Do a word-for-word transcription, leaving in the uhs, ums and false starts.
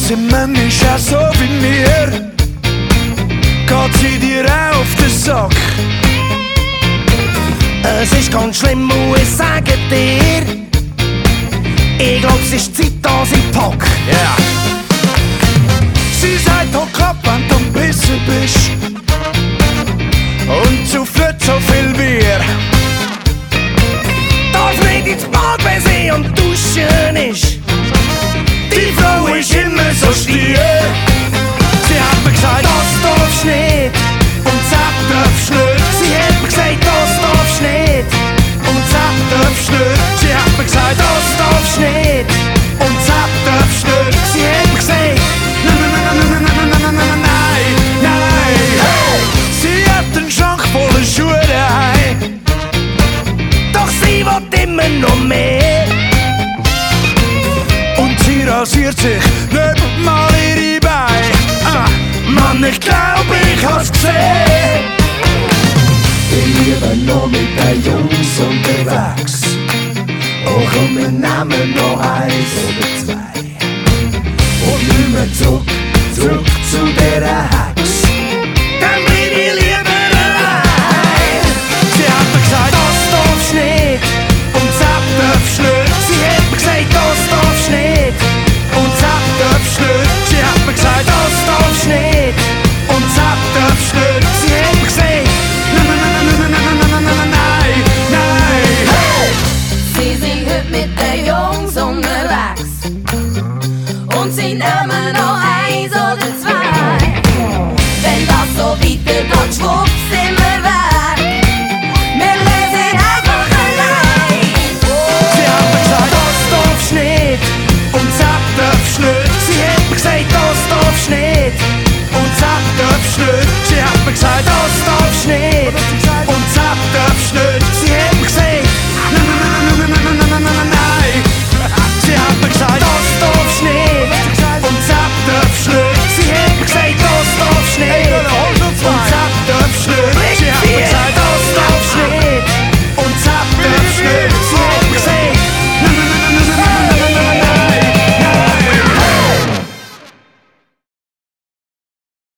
sind manchmal auch so wie mir. Geht sie dir auch auf den Sack? Es ist ganz schlimm, muss ich sagen dir. Ich glaub, es ist Zeit, dass ich pack. Yeah. Sie sagt, hock ab, wenn du am Pissen bist und zu flott so viel Bier. Darf nicht ins Bad, wenn sie am Duschen ist. Die Frau ist immer so stier. Sie hat mir gesagt, Das darfst nicht und das darfst nicht. Sie hat mir gesagt, das darfst nicht Und das darfst nicht. Sie hat mir gesagt, das darfst nicht und das darfst nicht. Sie hat mir gesagt, Nein, nein, nein, nein, nein, nein, nein, nein, nein, hey. Sie hat einen Schrank voller Schuhe daheim. doch sie will immer noch mehr. Und sie rasiert sich nicht mal ihre Beine. Ah, Mann, ich glaub, ich hab's gesehen. Ich liebe noch mit den Jungs unterwegs. Oh komm, wir nehmen noch eins oder zwei. Und nicht mehr zurück, zurück zu dieser Hex.